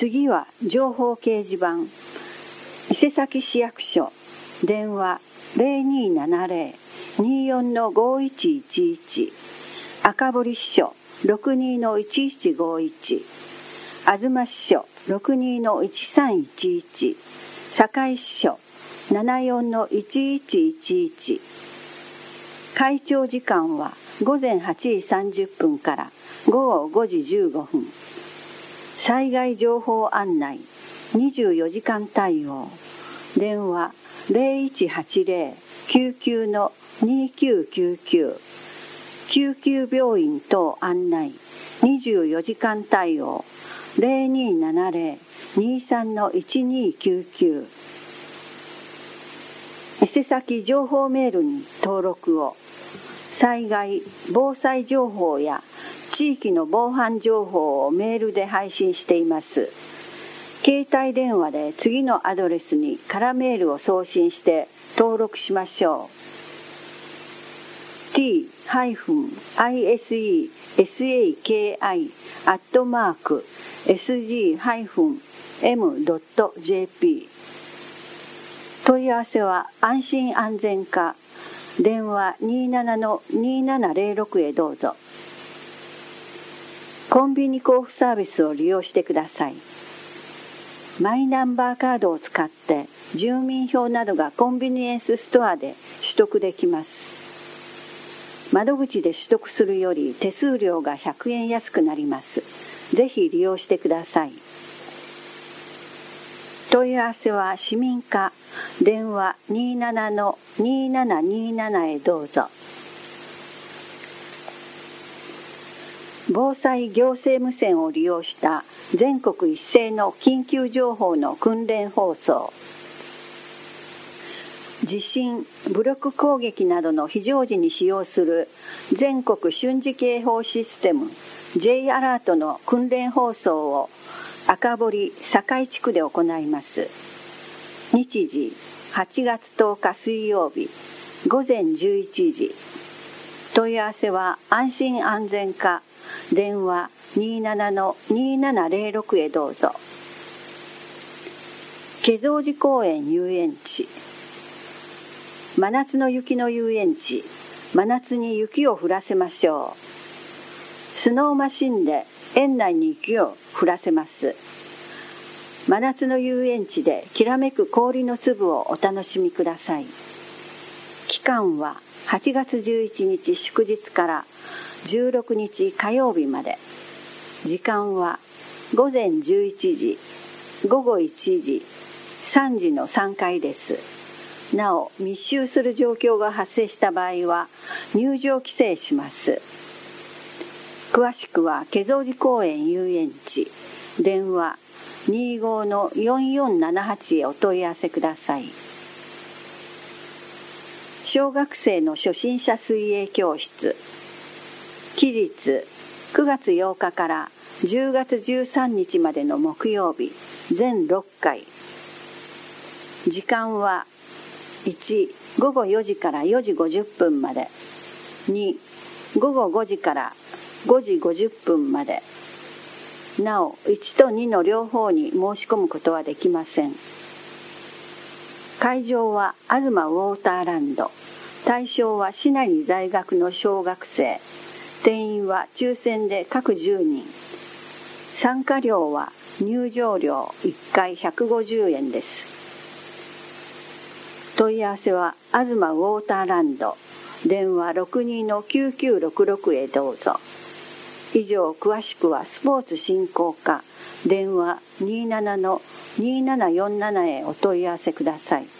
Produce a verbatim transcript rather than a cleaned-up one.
次は情報掲示板、伊勢崎市役所、電話ゼロにーななゼロ にーよんのごいちいちいち、赤堀支所ろくにーのいちいちごいち、東支所ろくにーのいちさんいちいち、堺支所ななよんのいちいちいちいち。開庁時間はごぜんはちじさんじゅっぷんからごごごじじゅうごふん。災害情報案内にじゅうよじかん対応。電話ゼロいちはちゼロ きゅうきゅうのにきゅうきゅうきゅう。救急病院等案内にじゅうよじかん対応ゼロにーななゼロ にーさんのいちにーきゅうきゅう。伊勢崎情報メールに登録を。災害・防災情報や地域の防犯情報をメールで配信しています。携帯電話で次のアドレスに空メールを送信して登録しましょう。ティー アイエスイー エスエーケーアイ アットマーク エスジー エム ドット ジェーピー。問い合わせは安心安全課、電話 にーななのにーななゼロろく へどうぞ。コンビニ交付サービスを利用してください。マイナンバーカードを使って住民票などがコンビニエンスストアで取得できます。窓口で取得するより手数料がひゃくえん安くなります。ぜひ利用してください。問い合わせは市民課、電話 にーななのにーななにーなな へどうぞ。防災行政無線を利用した全国一斉の緊急情報の訓練放送。地震、武力攻撃などの非常時に使用する全国瞬時警報システム J アラートの訓練放送を赤堀・堺地区で行います。日時はちがつとおか水曜日ごぜんじゅういちじ。問い合わせは安心安全課、電話 にーななのにーななゼロろく へどうぞ。華蔵寺公園遊園地。真夏の雪の遊園地、真夏に雪を降らせましょう。スノーマシンで園内に雪を降らせます。真夏の遊園地できらめく氷の粒をお楽しみください。期間ははちがつじゅういちにち祝日からじゅうろくにち火曜日まで。時間はごぜんじゅういちじ、ごごいちじ、さんじのさんかいです。なお、密集する状況が発生した場合は入場規制します。詳しくは華蔵寺公園遊園地、電話にーごのよんよんななはちへお問い合わせください。小学生の初心者水泳教室。期日くがつようかからじゅうがつじゅうさんにちまでの木曜日、全ろっかい。時間はいち、ごごよじからよじごじゅっぷんまで。に、ごごごじからごじごじゅっぷんまで。なお、いちとにの両方に申し込むことはできません。会場は東ウォーターランド。対象は市内に在学の小学生。定員は抽選で各じゅうにん。参加料は入場料いっかいひゃくごじゅうえんです。問い合わせは東ウォーターランド、電話ろくにーのきゅうきゅうろくろくへどうぞ。以上、詳しくはスポーツ振興課、電話にーななのにーななよんななへお問い合わせください。